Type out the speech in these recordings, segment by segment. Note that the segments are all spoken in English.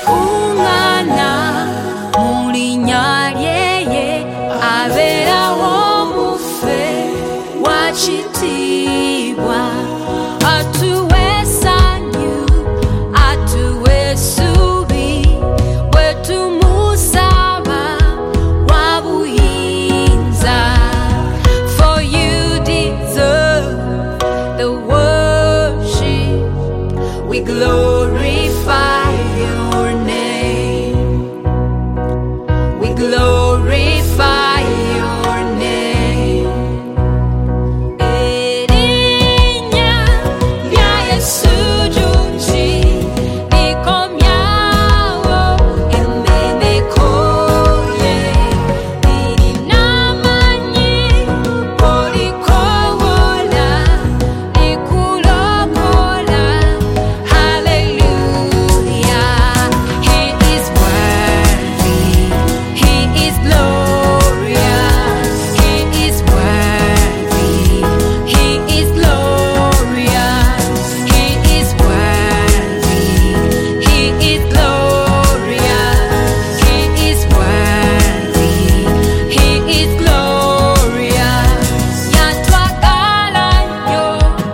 umwana muri nyarye abera wo mufe wachitibwa atuwesanyu atuwesubi wetumusaba wabuyinza. For you deserve the worship, we glorify your name, we glorify your name. Erinya ya Yesu junji nikomyawo emenekoye ninamanyi polikowola nikulokola. Hallelujah, he is worthy, he is glorious, he is worthy, he is glorious, he is worthy, he is glorious, he is worthy, he is glorious. Yatwakala yo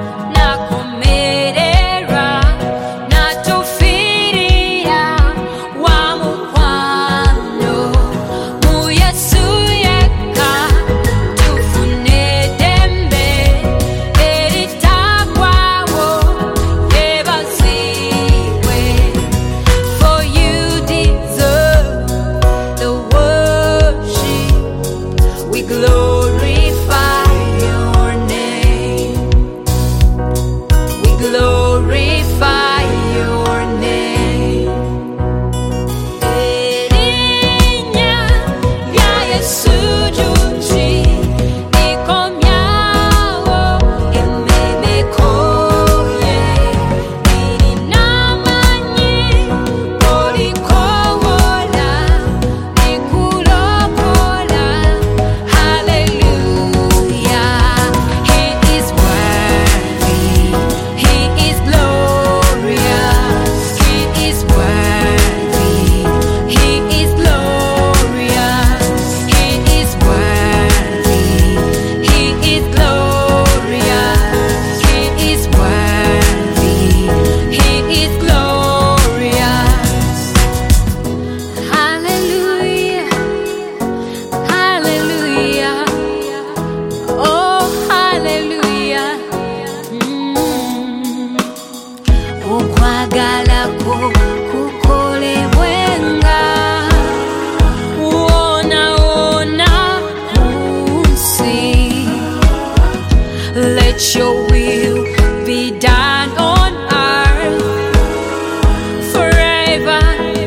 nakomerera natufiria wa mukwano mu Yesu yeka tufune dembe eritagwawo yebaziwe. For you deserve the worship, we glorify your name, we glorify your name. Erinya ya Yesu junji nikomyawo emenekoye ninamanyi polikowola nikulokola. Hallelujah, he is worthy, he is glorious, he is worthy, he is glorious, he is worthy, he is glorious, he is worthy, he is glorious. Hallelujah, hallelujah, oh hallelujah. Okwagala kwo kukolebwenga wona wona kunsi. Let your will be done on earth forever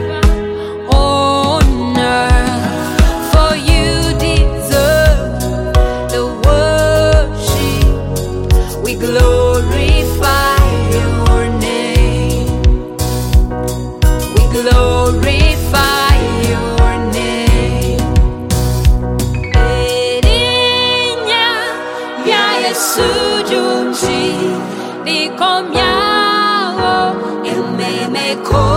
on earth. For you deserve the worship, we glorify your name, we glorify your name. Erinya ya Yesu junji nikomyawo emeneko